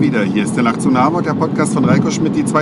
wieder. Hier ist der Nachtzug nach Hamburg, der Podcast von Reiko Schmidt, die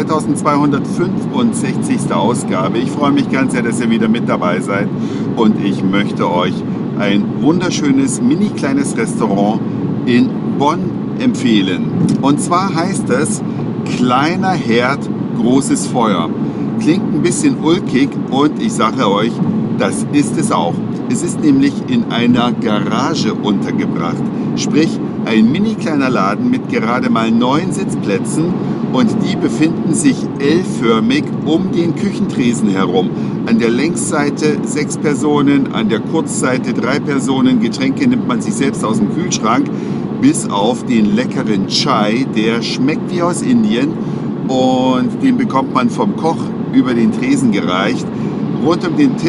2265. Ausgabe. Ich freue mich ganz sehr, dass ihr wieder mit dabei seid und ich möchte euch ein wunderschönes, mini kleines Restaurant in Bonn empfehlen. Und zwar heißt es Kleiner Herd, großes Feuer. Klingt ein bisschen ulkig und ich sage euch, das ist es auch. Es ist nämlich in einer Garage untergebracht. Sprich, ein mini kleiner Laden mit gerade mal 9 Sitzplätzen und die befinden sich L-förmig um den Küchentresen herum. An der Längsseite 6 Personen, an der Kurzseite 3 Personen. Getränke nimmt man sich selbst aus dem Kühlschrank, bis auf den leckeren Chai, der schmeckt wie aus Indien und den bekommt man vom Koch über den Tresen gereicht. Rund um den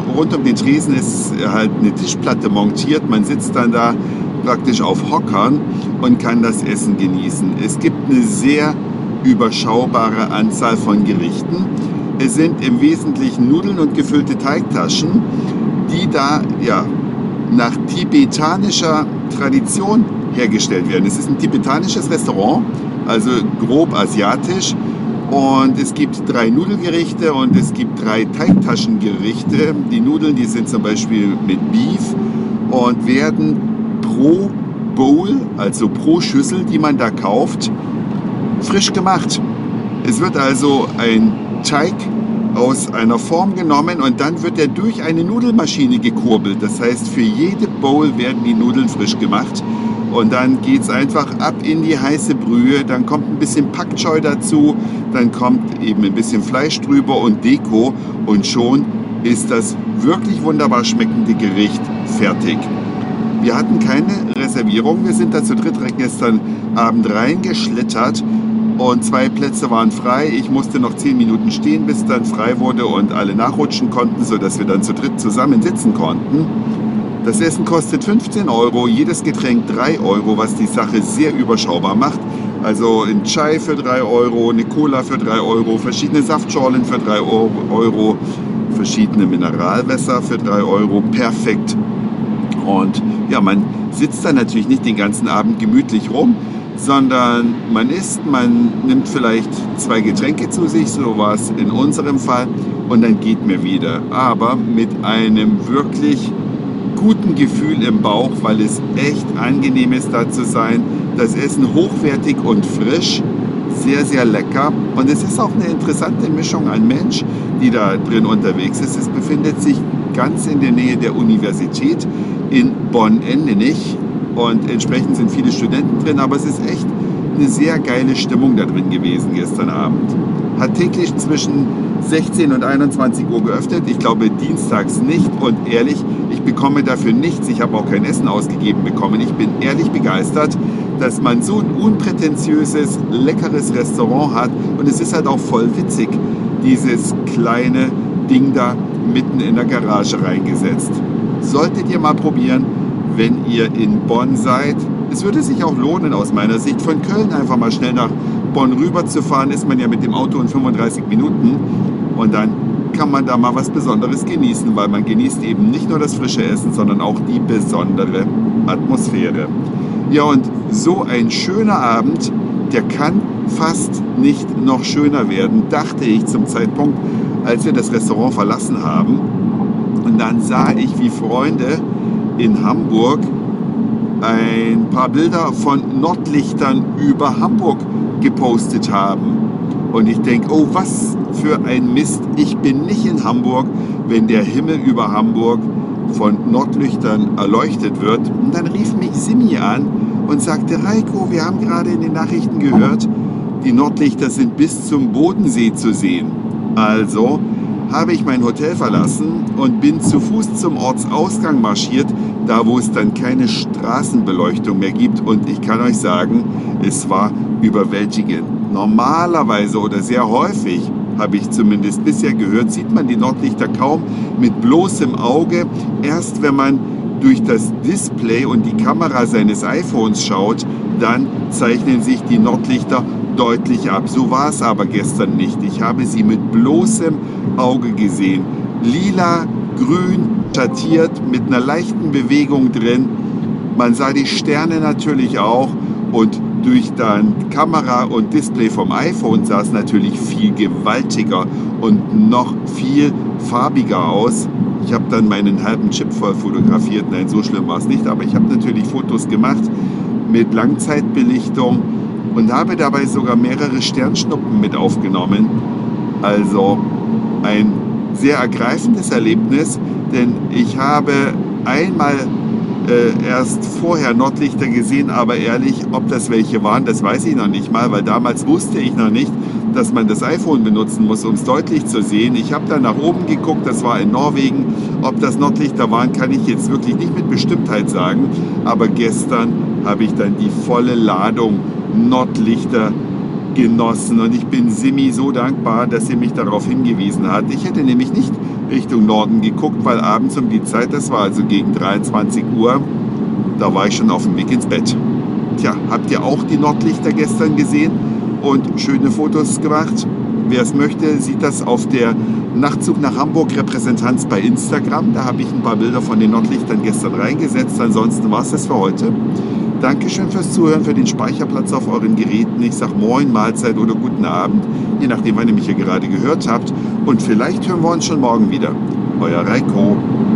Tresen ist halt eine Tischplatte montiert. Man sitzt dann da praktisch auf Hockern und kann das Essen genießen. Es gibt eine sehr überschaubare Anzahl von Gerichten. Es sind im Wesentlichen Nudeln und gefüllte Teigtaschen, die da ja nach tibetanischer Tradition hergestellt werden. Es ist ein tibetanisches Restaurant, also grob asiatisch. Und es gibt 3 Nudelgerichte und es gibt 3 Teigtaschengerichte. Die Nudeln, die sind zum Beispiel mit Beef und werden pro Bowl, also pro Schüssel, die man da kauft, frisch gemacht. Es wird also ein Teig aus einer Form genommen und dann wird er durch eine Nudelmaschine gekurbelt. Das heißt, für jede Bowl werden die Nudeln frisch gemacht. Und dann geht es einfach ab in die heiße Brühe, dann kommt ein bisschen Pak Choi dazu, dann kommt eben ein bisschen Fleisch drüber und Deko und schon ist das wirklich wunderbar schmeckende Gericht fertig. Wir hatten keine Reservierung, wir sind da zu dritt gestern Abend reingeschlittert und 2 Plätze waren frei. Ich musste noch 10 Minuten stehen, bis dann frei wurde und alle nachrutschen konnten, sodass wir dann zu dritt zusammen sitzen konnten. Das Essen kostet 15 €, jedes Getränk 3 €, was die Sache sehr überschaubar macht. Also ein Chai für 3 €, eine Cola für 3 €, verschiedene Saftschorlen für 3 €, verschiedene Mineralwässer für 3 €, perfekt. Und ja, man sitzt dann natürlich nicht den ganzen Abend gemütlich rum, sondern man isst, man nimmt vielleicht 2 Getränke zu sich, so war es in unserem Fall, und dann geht man wieder. Aber mit einem wirklich guten Gefühl im Bauch, weil es echt angenehm ist, da zu sein. Das Essen hochwertig und frisch, sehr, sehr lecker. Und es ist auch eine interessante Mischung an Mensch, die da drin unterwegs ist. Es befindet sich ganz in der Nähe der Universität in Bonn-Endenich und entsprechend sind viele Studenten drin, aber es ist echt eine sehr geile Stimmung da drin gewesen gestern Abend. Hat täglich zwischen 16 und 21 Uhr geöffnet. Ich glaube dienstags nicht und ehrlich, ich bekomme dafür nichts. Ich habe auch kein Essen ausgegeben bekommen. Ich bin ehrlich begeistert, dass man so ein unprätentiöses, leckeres Restaurant hat und es ist halt auch voll witzig, dieses kleine Ding da mitten in der Garage reingesetzt. Solltet ihr mal probieren, wenn ihr in Bonn seid. Es würde sich auch lohnen aus meiner Sicht, von Köln einfach mal schnell nach Bonn rüber zu fahren, ist man ja mit dem Auto in 35 Minuten und dann kann man da mal was Besonderes genießen, weil man genießt eben nicht nur das frische Essen, sondern auch die besondere Atmosphäre. Ja, und so ein schöner Abend, der kann fast nicht noch schöner werden, dachte ich zum Zeitpunkt, als wir das Restaurant verlassen haben. Und dann sah ich, wie Freunde in Hamburg ein paar Bilder von Nordlichtern über Hamburg gepostet haben. Und ich denke, oh, was für ein Mist. Ich bin nicht in Hamburg, wenn der Himmel über Hamburg von Nordlichtern erleuchtet wird. Und dann rief mich Simi an und sagte, Reiko, wir haben gerade in den Nachrichten gehört, die Nordlichter sind bis zum Bodensee zu sehen. Also habe ich mein Hotel verlassen und bin zu Fuß zum Ortsausgang marschiert, da wo es dann keine Straßenbeleuchtung mehr gibt. Und ich kann euch sagen, es war überwältigend. Normalerweise oder sehr häufig, habe ich zumindest bisher gehört, sieht man die Nordlichter kaum mit bloßem Auge. Erst wenn man durch das Display und die Kamera seines iPhones schaut, dann zeichnen sich die Nordlichter deutlich ab. So war es aber gestern nicht. Ich habe sie mit bloßem Auge gesehen. Lila, grün, schattiert, mit einer leichten Bewegung drin. Man sah die Sterne natürlich auch Und durch dann Kamera und Display vom iPhone sah es natürlich viel gewaltiger und noch viel farbiger aus. Ich habe dann meinen halben Chip voll fotografiert. Nein, so schlimm war es nicht, aber ich habe natürlich Fotos gemacht mit Langzeitbelichtung und habe dabei sogar mehrere Sternschnuppen mit aufgenommen. Also ein sehr ergreifendes Erlebnis, denn ich habe einmal erst vorher Nordlichter gesehen, aber ehrlich, ob das welche waren, das weiß ich noch nicht mal, weil damals wusste ich noch nicht, dass man das iPhone benutzen muss, um es deutlich zu sehen. Ich habe dann nach oben geguckt, das war in Norwegen. Ob das Nordlichter waren, kann ich jetzt wirklich nicht mit Bestimmtheit sagen, aber gestern habe ich dann die volle Ladung Nordlichter genossen und ich bin Simi so dankbar, dass sie mich darauf hingewiesen hat. Ich hätte nämlich nicht Richtung Norden geguckt, weil abends um die Zeit, das war also gegen 23 Uhr, da war ich schon auf dem Weg ins Bett. Tja, habt ihr auch die Nordlichter gestern gesehen und schöne Fotos gemacht? Wer es möchte, sieht das auf der Nachtzug nach Hamburg Repräsentanz bei Instagram. Da habe ich ein paar Bilder von den Nordlichtern gestern reingesetzt. Ansonsten war es das für heute. Dankeschön fürs Zuhören, für den Speicherplatz auf euren Geräten. Ich sage Moin, Mahlzeit oder guten Abend, je nachdem, wann ihr mich hier gerade gehört habt. Und vielleicht hören wir uns schon morgen wieder. Euer Reiko.